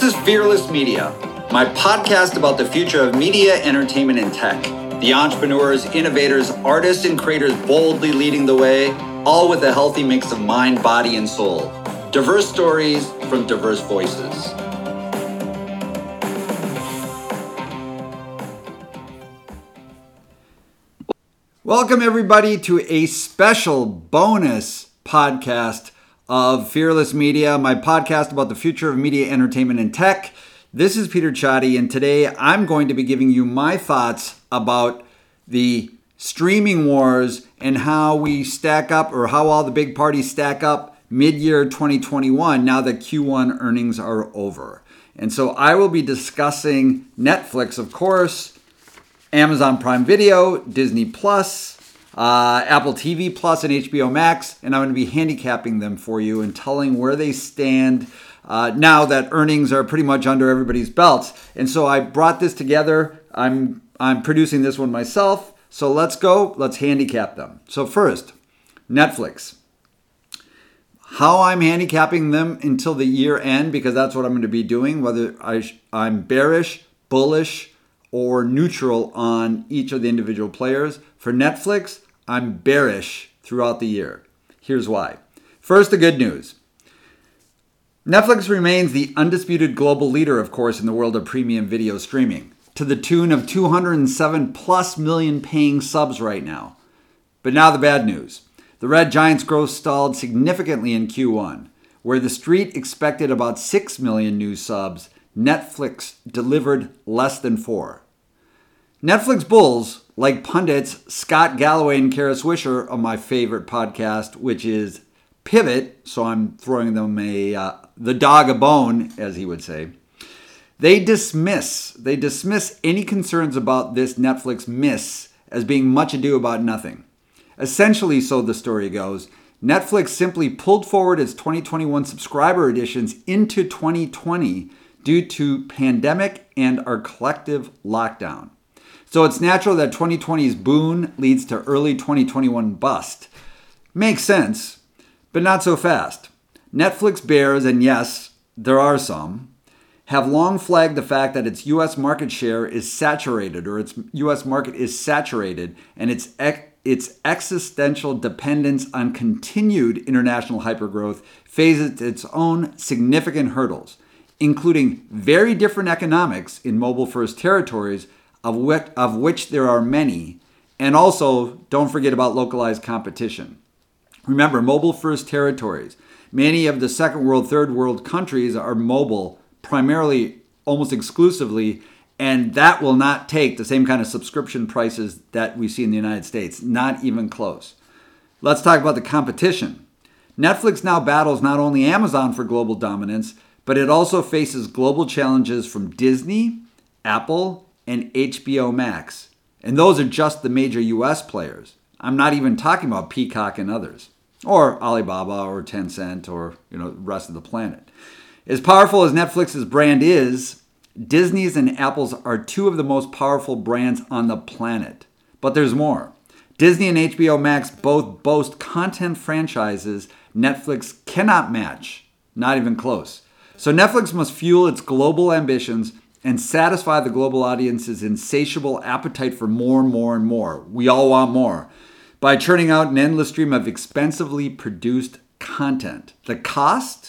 is Fearless Media, my podcast about the future of media, entertainment, and tech. The entrepreneurs, innovators, artists, and creators boldly leading the way, all with a healthy mix of mind, body, and soul. Diverse stories from diverse voices. Welcome, everybody, to a special bonus podcast of Fearless Media, my podcast about the future of media, entertainment, and tech. This is Peter Chadi, and today I'm going to be giving you my thoughts about the streaming wars and how we stack up, or how all the big parties stack up mid-year 2021 now that Q1 earnings are over. And so I will be discussing Netflix, of course, Amazon Prime Video, Disney Plus, Apple TV Plus, and HBO Max, and I'm going to be handicapping them for you and telling where they stand now that earnings are pretty much under everybody's belts. And so I brought this together. I'm producing this one myself. So let's go. Let's handicap them. So first, Netflix. How I'm handicapping them until the year end, because that's what I'm going to be doing, whether I'm bearish, bullish, or neutral on each of the individual players. For Netflix, I'm bearish throughout the year. Here's why. First, the good news. Netflix remains the undisputed global leader, of course, in the world of premium video streaming, to the tune of 207 plus million paying subs right now. But now the bad news. The Red Giant's growth stalled significantly in Q1, where the street expected about 6 million new subs. Netflix delivered less than 4. Netflix bulls, like pundits Scott Galloway and Kara Swisher of my favorite podcast, which is Pivot, so I'm throwing them the dog a bone, as he would say. They dismiss any concerns about this Netflix miss as being much ado about nothing. Essentially, so the story goes, Netflix simply pulled forward its 2021 subscriber additions into 2020 due to pandemic and our collective lockdown. So it's natural that 2020's boon leads to early 2021 bust. Makes sense, but not so fast. Netflix bears, and yes, there are some, have long flagged the fact that its U.S. market share is saturated, or its U.S. market is saturated, and its existential dependence on continued international hypergrowth faces its own significant hurdles, including very different economics in mobile-first territories, of which there are many, and also don't forget about localized competition. Remember, mobile-first territories. Many of the second world, third world countries are mobile, primarily, almost exclusively, and that will not take the same kind of subscription prices that we see in the United States. Not even close. Let's talk about the competition. Netflix now battles not only Amazon for global dominance, but it also faces global challenges from Disney, Apple, and HBO Max. And those are just the major US players. I'm not even talking about Peacock and others, or Alibaba or Tencent or the rest of the planet. As powerful as Netflix's brand is, Disney's and Apple's are two of the most powerful brands on the planet. But there's more. Disney and HBO Max both boast content franchises Netflix cannot match, not even close. So Netflix must fuel its global ambitions and satisfy the global audience's insatiable appetite for more and more and more. We all want more. By churning out an endless stream of expensively produced content. The cost?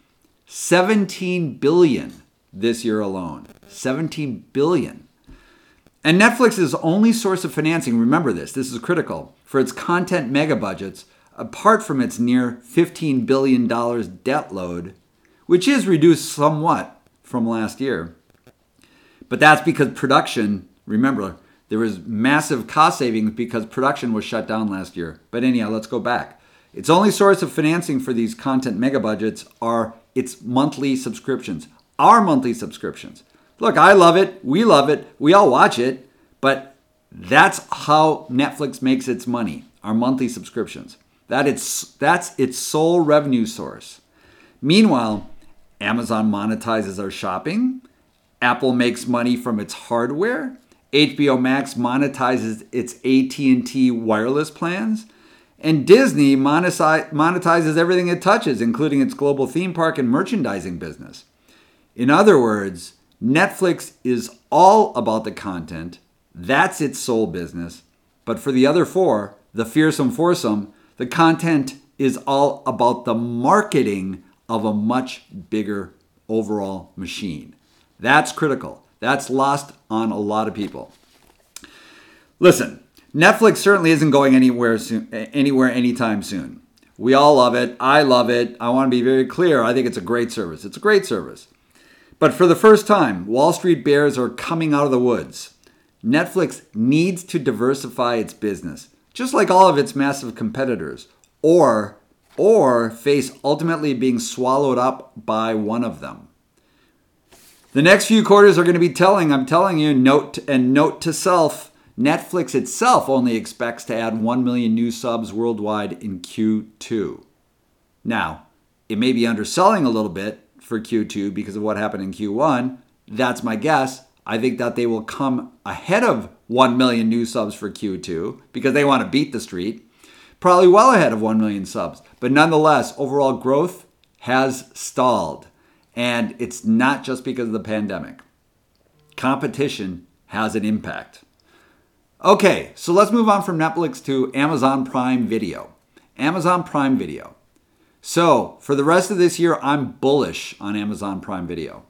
$17 billion this year alone. $17 billion. And Netflix's only source of financing, remember this is critical, for its content mega budgets, apart from its near $15 billion debt load, which is reduced somewhat from last year. But that's because production, remember, there was massive cost savings because production was shut down last year. But anyhow, let's go back. Its only source of financing for these content mega budgets are its monthly subscriptions. Our monthly subscriptions. Look, I love it. We love it. We all watch it. But that's how Netflix makes its money, our monthly subscriptions. That's its sole revenue source. Meanwhile, Amazon monetizes our shopping. Apple makes money from its hardware. HBO Max monetizes its AT&T wireless plans. And Disney monetizes everything it touches, including its global theme park and merchandising business. In other words, Netflix is all about the content. That's its sole business. But for the other four, the fearsome foursome, the content is all about the marketing of a much bigger overall machine. That's critical. That's lost on a lot of people. Listen, Netflix certainly isn't going anywhere anytime soon. We all love it. I love it. I want to be very clear. I think it's a great service. It's a great service. But for the first time, Wall Street bears are coming out of the woods. Netflix needs to diversify its business, just like all of its massive competitors, or face ultimately being swallowed up by one of them. The next few quarters are going to be telling. I'm telling you, note to self, Netflix itself only expects to add 1 million new subs worldwide in Q2. Now, it may be underselling a little bit for Q2 because of what happened in Q1. That's my guess. I think that they will come ahead of 1 million new subs for Q2 because they want to beat the street. Probably well ahead of 1 million subs. But nonetheless, overall growth has stalled. And it's not just because of the pandemic. Competition has an impact. Okay, so let's move on from Netflix to Amazon Prime Video. Amazon Prime Video. So for the rest of this year, I'm bullish on Amazon Prime Video.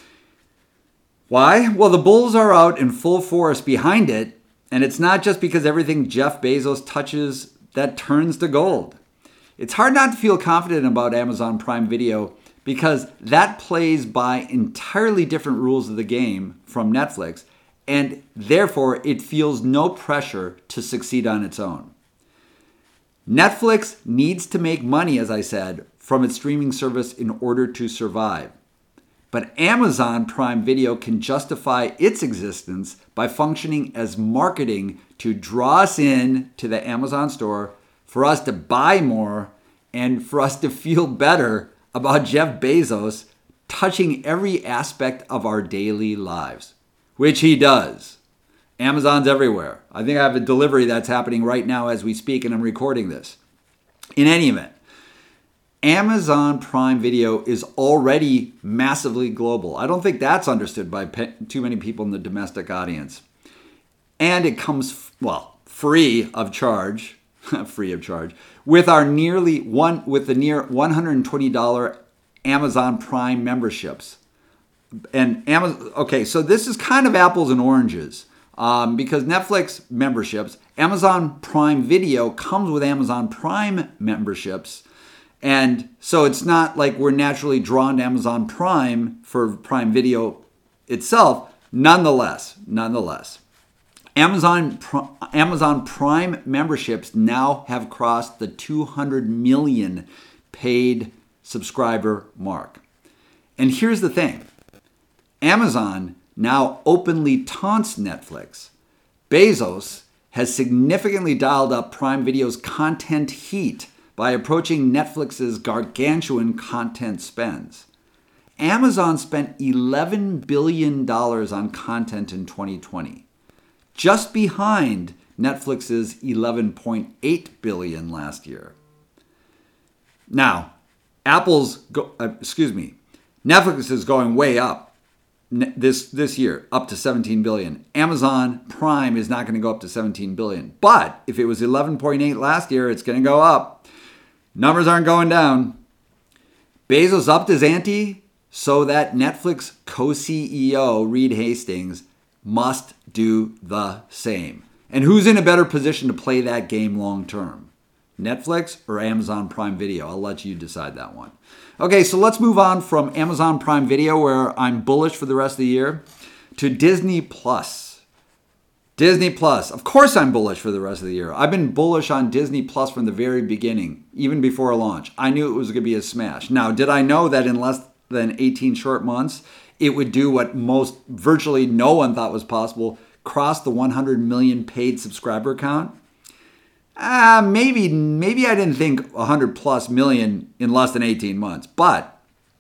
Why? Well, the bulls are out in full force behind it, and it's not just because everything Jeff Bezos touches that turns to gold. It's hard not to feel confident about Amazon Prime Video because that plays by entirely different rules of the game from Netflix, and therefore it feels no pressure to succeed on its own. Netflix needs to make money, as I said, from its streaming service in order to survive. But Amazon Prime Video can justify its existence by functioning as marketing to draw us in to the Amazon store, for us to buy more, and for us to feel better about Jeff Bezos touching every aspect of our daily lives, which he does. Amazon's everywhere. I think I have a delivery that's happening right now as we speak, and I'm recording this. In any event, Amazon Prime Video is already massively global. I don't think that's understood by too many people in the domestic audience. And it comes, free of charge, with the near $120 Amazon Prime memberships. And so this is kind of apples and oranges. Because Netflix memberships, Amazon Prime Video comes with Amazon Prime memberships. And so it's not like we're naturally drawn to Amazon Prime for Prime Video itself. Nonetheless, Amazon Prime memberships now have crossed the 200 million paid subscriber mark. And here's the thing. Amazon now openly taunts Netflix. Bezos has significantly dialed up Prime Video's content heat by approaching Netflix's gargantuan content spends. Amazon spent $11 billion on content in 2020, just behind Netflix's $11.8 billion last year. Now, Netflix is going way up this year, up to $17 billion. Amazon Prime is not going to go up to $17 billion. But if it was $11.8 last year, it's going to go up. Numbers aren't going down. Bezos upped his ante so that Netflix co-CEO Reed Hastings must do the same. And who's in a better position to play that game long term? Netflix or Amazon Prime Video? I'll let you decide that one. Okay, so let's move on from Amazon Prime Video, where I'm bullish for the rest of the year, to Disney Plus. Disney Plus. Of course I'm bullish for the rest of the year. I've been bullish on Disney Plus from the very beginning, even before launch. I knew it was going to be a smash. Now, did I know that in less than 18 short months, it would do what virtually no one thought was possible, cross the 100 million paid subscriber count? Maybe I didn't think 100 plus million in less than 18 months, but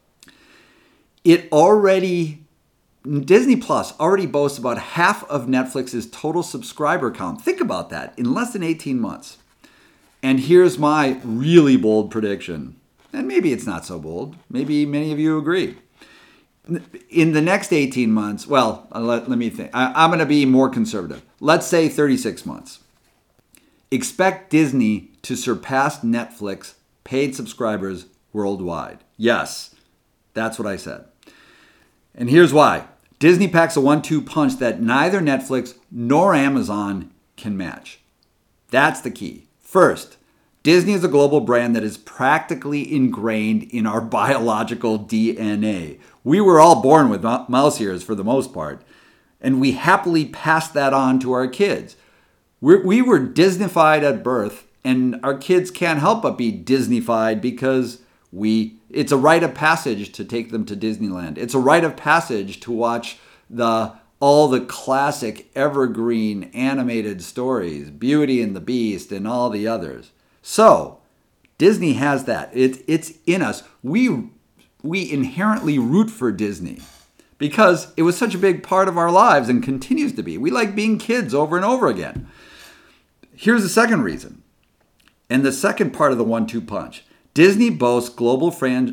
Disney Plus already boasts about half of Netflix's total subscriber count. Think about that, in less than 18 months. And here's my really bold prediction. And maybe it's not so bold. Maybe many of you agree. in the next 18 months, well, let me think. I'm going to be more conservative. Let's say 36 months. Expect Disney to surpass Netflix paid subscribers worldwide. Yes, that's what I said. And here's why. Disney packs a 1-2 punch that neither Netflix nor Amazon can match. That's the key. First, Disney is a global brand that is practically ingrained in our biological DNA. We were all born with mouse ears for the most part, and we happily pass that on to our kids. We were Disneyfied at birth, and our kids can't help but be Disneyfied because it's a rite of passage to take them to Disneyland. It's a rite of passage to watch all the classic evergreen animated stories, Beauty and the Beast and all the others. So, Disney has that. It's in us. We inherently root for Disney because it was such a big part of our lives and continues to be. We like being kids over and over again. Here's the second reason, and the second part of the 1-2 punch. Disney boasts global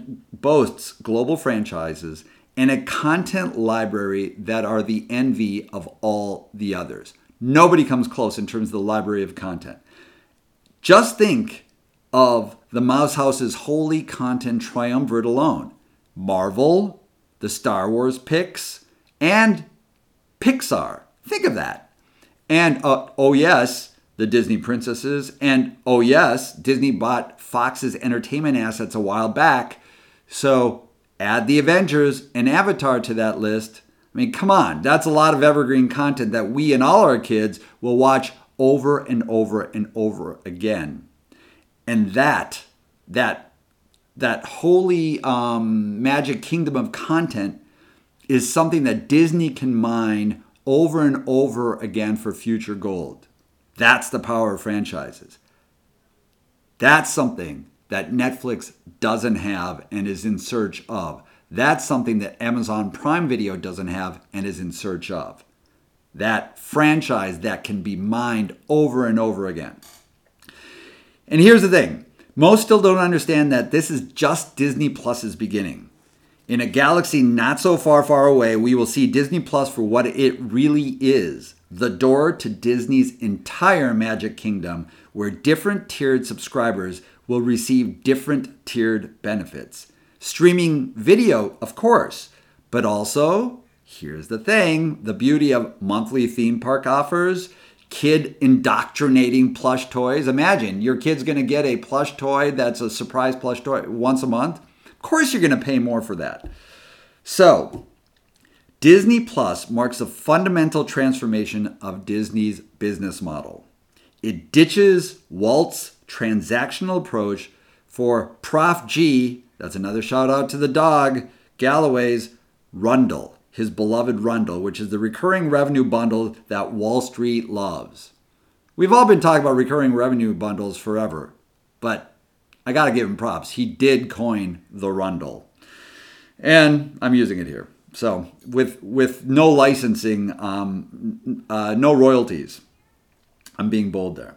franchises and a content library that are the envy of all the others. Nobody comes close in terms of the library of content. Just think of the Mouse House's holy content triumvirate alone. Marvel, the Star Wars picks, and Pixar. Think of that. And, oh yes, the Disney princesses. And, oh yes, Disney bought Fox's entertainment assets a while back. So add the Avengers and Avatar to that list. I mean, come on. That's a lot of evergreen content that we and all our kids will watch over and over and over again. And that holy magic kingdom of content is something that Disney can mine over and over again for future gold. That's the power of franchises. That's something that Netflix doesn't have and is in search of. That's something that Amazon Prime Video doesn't have and is in search of. That franchise that can be mined over and over again. And here's the thing. Most still don't understand that this is just Disney Plus's beginning. In a galaxy not so far, far away, we will see Disney Plus for what it really is. The door to Disney's entire Magic Kingdom, where different tiered subscribers will receive different tiered benefits. Streaming video, of course, but also, here's the thing, the beauty of monthly theme park offers, kid indoctrinating plush toys. Imagine your kid's going to get a plush toy that's a surprise plush toy once a month. Of course you're going to pay more for that. So, Disney Plus marks a fundamental transformation of Disney's business model. It ditches Walt's transactional approach for Prof G, that's another shout out to the dog, Galloway's Rundle, his beloved Rundle, which is the recurring revenue bundle that Wall Street loves. We've all been talking about recurring revenue bundles forever, but I got to give him props. He did coin the Rundle. And I'm using it here. So with no licensing, no royalties. I'm being bold there.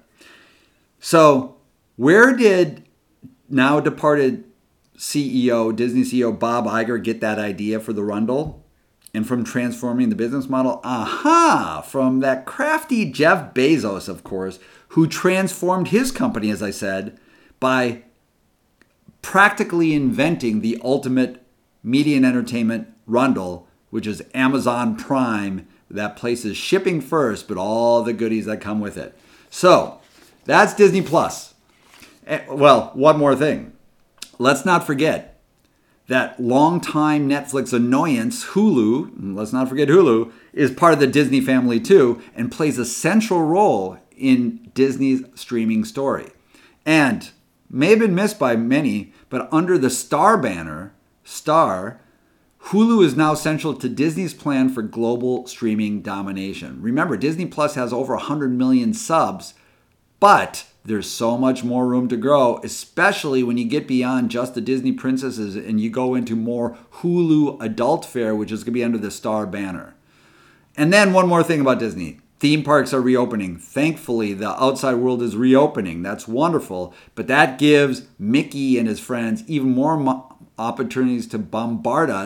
So where did now departed Disney CEO Bob Iger get that idea for the Rundle? And from transforming the business model? From that crafty Jeff Bezos, of course, who transformed his company, as I said, by practically inventing the ultimate media and entertainment Rundle, which is Amazon Prime, that places shipping first, but all the goodies that come with it. So, that's Disney Plus. Well, one more thing. Let's not forget that longtime Netflix annoyance, Hulu, let's not forget Hulu, is part of the Disney family too, and plays a central role in Disney's streaming story. And may have been missed by many, but under the Star banner, Hulu is now central to Disney's plan for global streaming domination. Remember, Disney Plus has over 100 million subs, but there's so much more room to grow, especially when you get beyond just the Disney princesses and you go into more Hulu adult fare, which is going to be under the Star banner. And then one more thing about Disney. Theme parks are reopening. Thankfully, the outside world is reopening. That's wonderful. But that gives Mickey and his friends even more opportunities to bombard us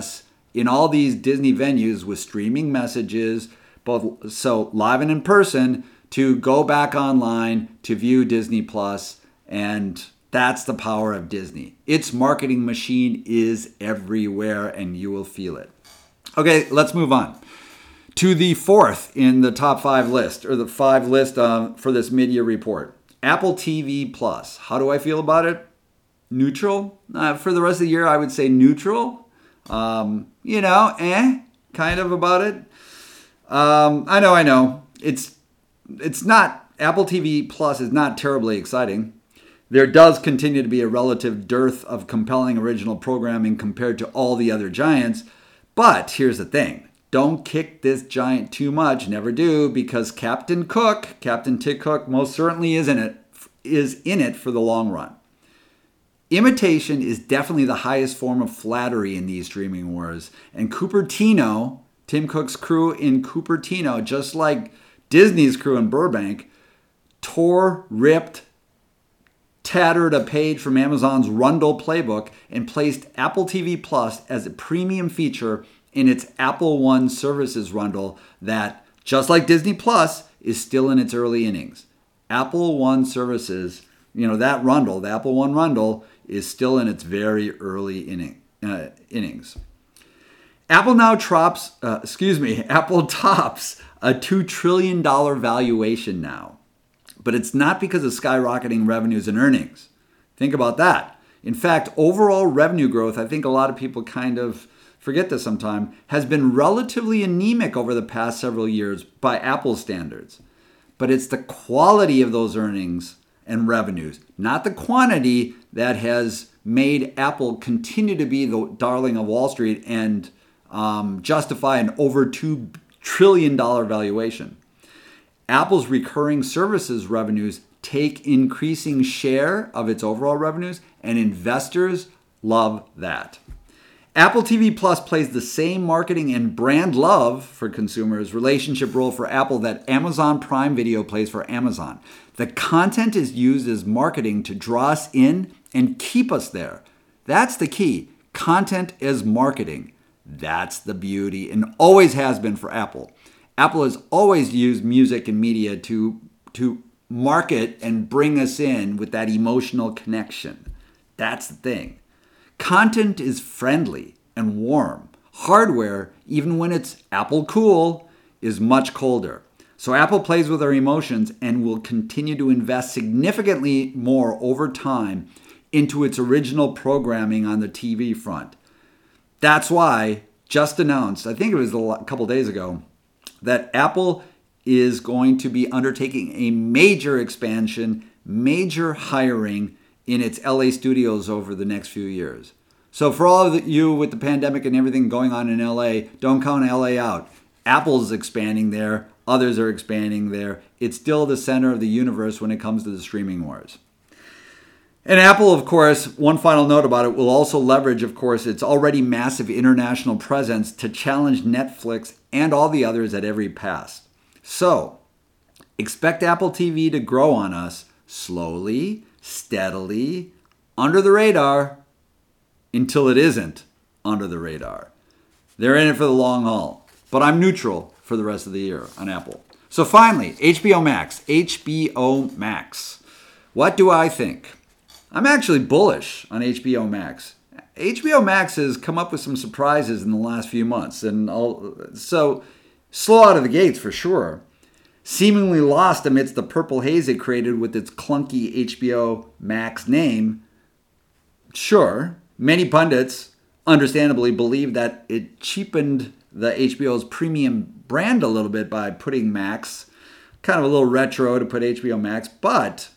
in all these Disney venues with streaming messages, both so live and in person, to go back online to view Disney Plus, and that's the power of Disney. Its marketing machine is everywhere, and you will feel it. Okay, let's move on to the fourth in the top 5 list, or the 5 list for this mid-year report. Apple TV Plus. How do I feel about it? Neutral. For the rest of the year, I would say neutral. Kind of about it. I know. It's not, Apple TV Plus is not terribly exciting. There does continue to be a relative dearth of compelling original programming compared to all the other giants. But here's the thing. Don't kick this giant too much. Never do, because Captain Tim Cook, most certainly is in it for the long run. Imitation is definitely the highest form of flattery in these streaming wars. And Cupertino, Tim Cook's crew in Cupertino, just like Disney's crew in Burbank, tore, ripped, tattered a page from Amazon's Rundle playbook and placed Apple TV Plus as a premium feature in its Apple One services Rundle that, just like Disney Plus, is still in its early innings. Apple One services, that Rundle, the Apple One Rundle, is still in its very early innings. Apple tops a $2 trillion valuation now. But it's not because of skyrocketing revenues and earnings. Think about that. In fact, overall revenue growth, I think a lot of people kind of forget this sometimes, has been relatively anemic over the past several years by Apple standards. But it's the quality of those earnings and revenues, not the quantity, that has made Apple continue to be the darling of Wall Street and justify an over $2 trillion valuation. Apple's recurring services revenues take increasing share of its overall revenues, and investors love that. Apple TV Plus plays the same marketing and brand love for consumers relationship role for Apple that Amazon Prime Video plays for Amazon. The content is used as marketing to draw us in and keep us there. That's the key. Content as marketing. That's the beauty, and always has been for Apple. Apple has always used music and media to market and bring us in with that emotional connection. That's the thing. Content is friendly and warm. Hardware, even when it's Apple cool, is much colder. So Apple plays with our emotions and will continue to invest significantly more over time into its original programming on the TV front. That's why, just announced, I think it was a couple days ago, that Apple is going to be undertaking a major expansion, major hiring in its LA studios over the next few years. So for all of you with the pandemic and everything going on in LA, don't count LA out. Apple's expanding there. Others are expanding there. It's still the center of the universe when it comes to the streaming wars. And Apple, of course, one final note about it, will also leverage, of course, its already massive international presence to challenge Netflix and all the others at every pass. So, expect Apple TV to grow on us slowly, steadily, under the radar, until it isn't under the radar. They're in it for the long haul. But I'm neutral for the rest of the year on Apple. So finally, HBO Max. HBO Max. What do I think? I'm actually bullish on HBO Max. HBO Max has come up with some surprises in the last few months. So slow out of the gates for sure. Seemingly lost amidst the purple haze it created with its clunky HBO Max name. Sure, many pundits understandably believe that it cheapened the HBO's premium brand a little bit by putting Max, kind of a little retro to put HBO Max, but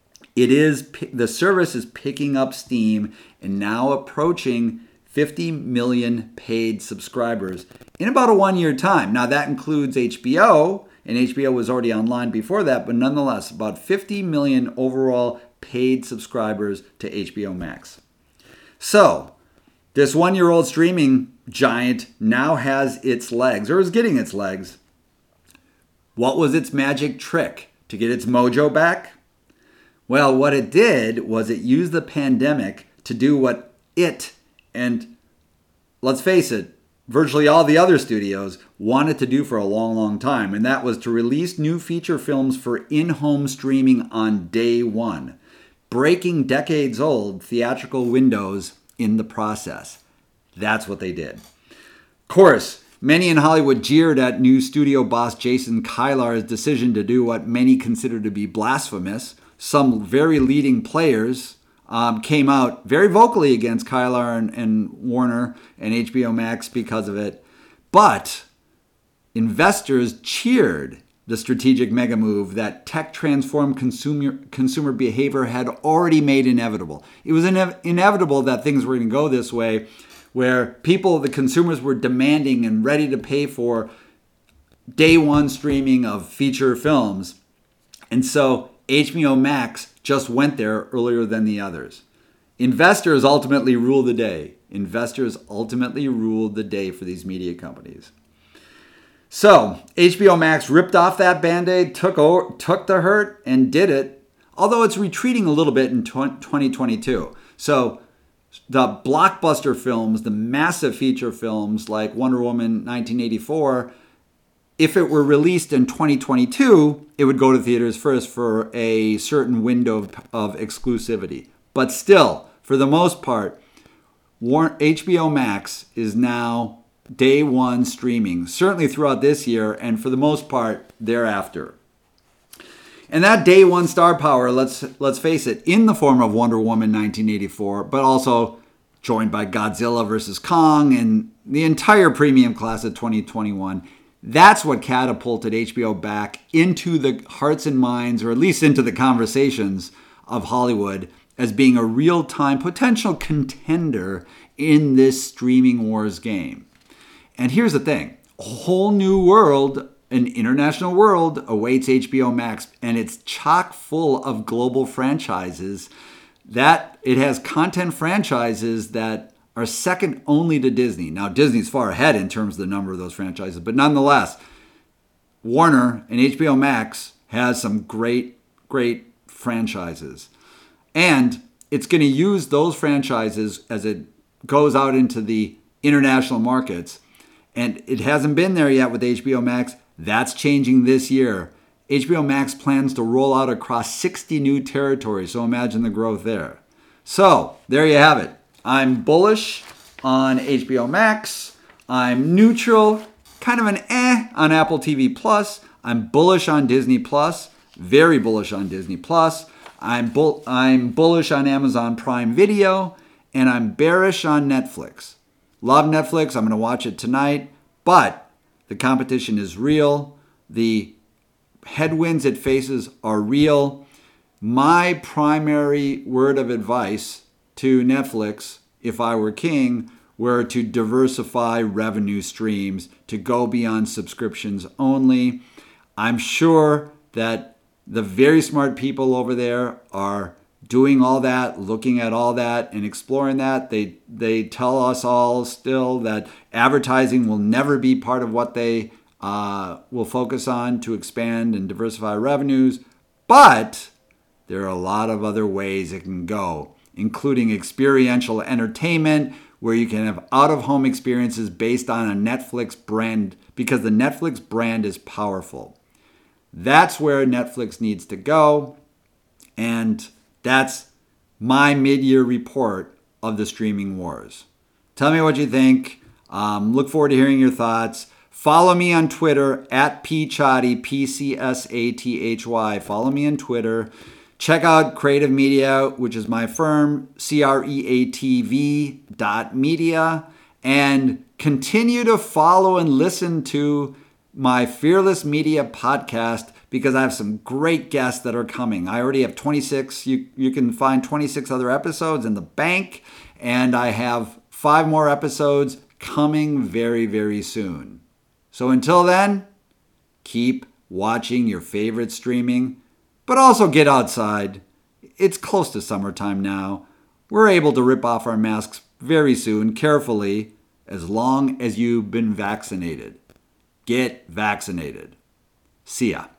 the service is picking up steam and now approaching 50 million paid subscribers in about a 1-year time. Now that includes HBO, and HBO was already online before that, but nonetheless, about 50 million overall paid subscribers to HBO Max. So, this 1-year-old streaming giant now has its legs, or is getting its legs. What was its magic trick to get its mojo back? Well, what it did was it used the pandemic to do what it, and let's face it, virtually all the other studios wanted to do for a long, long time, and that was to release new feature films for in-home streaming on day one, breaking decades-old theatrical windows in the process. That's what they did. Of course, many in Hollywood jeered at new studio boss Jason Kilar's decision to do what many consider to be blasphemous. Some very leading players came out very vocally against Kilar and Warner and HBO Max because of it. But investors cheered the strategic mega move that tech-transformed consumer behavior had already made inevitable. It was inevitable that things were going to go this way, where the consumers were demanding and ready to pay for day one streaming of feature films. And so HBO Max just went there earlier than the others. Investors ultimately ruled the day. Investors ultimately ruled the day for these media companies. So HBO Max ripped off that Band-Aid, took the hurt, and did it, although it's retreating a little bit in 2022. So the blockbuster films, the massive feature films like Wonder Woman 1984, if it were released in 2022, it would go to theaters first for a certain window of exclusivity. But still, for the most part, HBO Max is now day one streaming, certainly throughout this year, and for the most part, thereafter. And that day one star power, let's face it, in the form of Wonder Woman 1984, but also joined by Godzilla vs. Kong and the entire premium class of 2021, that's what catapulted HBO back into the hearts and minds, or at least into the conversations of Hollywood, as being a real-time potential contender in this streaming wars game. And here's the thing, a whole new world, an international world, awaits HBO Max, and it's chock full of global franchises. That it has content franchises that are second only to Disney. Now, Disney's far ahead in terms of the number of those franchises, but nonetheless, Warner and HBO Max has some great, great franchises. And it's going to use those franchises as it goes out into the international markets. And it hasn't been there yet with HBO Max. That's changing this year. HBO Max plans to roll out across 60 new territories, so imagine the growth there. So, there you have it. I'm bullish on HBO Max. I'm neutral, kind of an on Apple TV Plus. I'm bullish on Disney Plus, very bullish on Disney Plus. I'm bullish on Amazon Prime Video, and I'm bearish on Netflix. Love Netflix. I'm going to watch it tonight, but the competition is real. The headwinds it faces are real. My primary word of advice to Netflix, if I were king, were to diversify revenue streams, to go beyond subscriptions only. I'm sure that the very smart people over there are doing all that, looking at all that, and exploring that. They tell us all still that advertising will never be part of what they will focus on to expand and diversify revenues. But there are a lot of other ways it can go, including experiential entertainment, where you can have out-of-home experiences based on a Netflix brand, because the Netflix brand is powerful. That's where Netflix needs to go, and that's my mid-year report of the streaming wars. Tell me what you think. Look forward to hearing your thoughts. Follow me on Twitter at pchatty, PCSATHY. Follow me on Twitter. Check out Creative Media, which is my firm, creatv.media, and continue to follow and listen to my Fearless Media podcast, because I have some great guests that are coming. I already have 26. You can find 26 other episodes in the bank, and I have 5 more episodes coming very, very soon. So until then, keep watching your favorite streaming, but also get outside. It's close to summertime now. We're able to rip off our masks very soon, carefully, as long as you've been vaccinated. Get vaccinated. See ya.